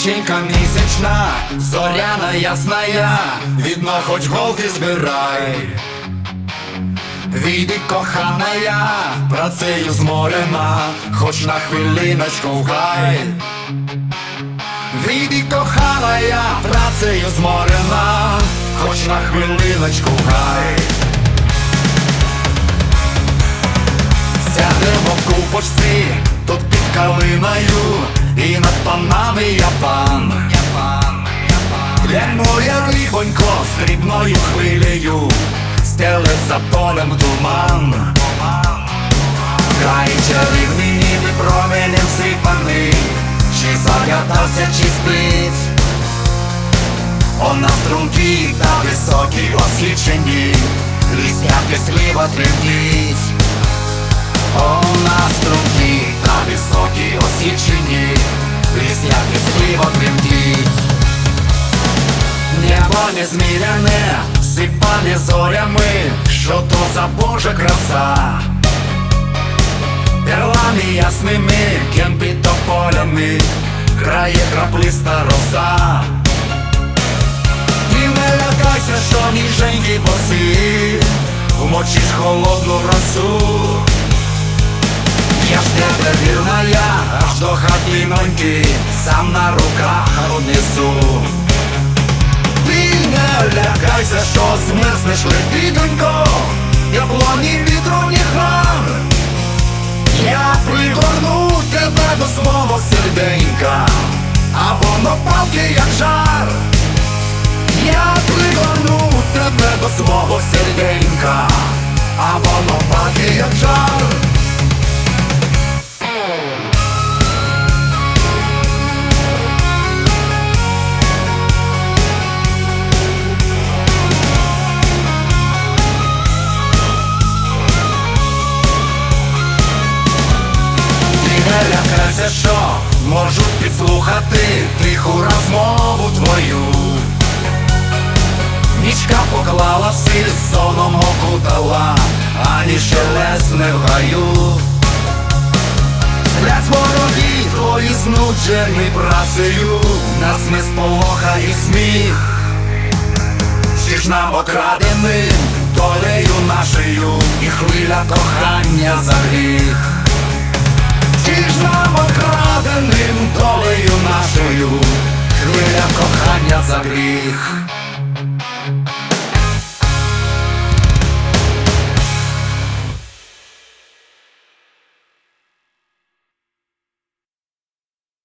Дівчинка місячна, зоряна ясная, видно, хоч голки збирай. Віди, коханая, працею зморена, хоч на хвилиночку в гай. Віди, коханая, працею зморена, хоч на хвилиночку в гай. Сядемо в купочці, тут під калиною, і над панами я пан. Глянь, моя рибонько, срібною хвилею стелиться полем туман. Край чарівний, ніби променем сипаний, чи зап'ятався, чи спить. Он на струнки та високій освічені, листя післиво тремтить. Он на струнки та високій освічені, листя післиво тремтить. Небо незміряне, всипане зорями, що то за Божа краса. Перлами ясними, кемпі тополями, крає краплиста роса. І не лякайся, що ніженькі боси, вмочиш холодну росу. Я ж тебе, вірна, я аж до хатиноньки сам на руках однесу. Ти не лякайся, що змерзнеш, лебідонько, яблоні вітровні храм. Я пригорну тебе до свого серденька, а воно палке, як жар. Я пригорну тебе до свого серденька, а воно палке, як жар. Не лякайся, що можуть підслухати тиху розмову твою. Нічка поклала всі, соном окутала, ані щелесне в гаю. Сплять вороги твої знуджені працею, насміх сполоха і сміх. Чи ж нам окраденим долею нашою, і хвиля кохання за гріх. Чи ж нам окраденим долею нашою, хвиля кохання за гріх.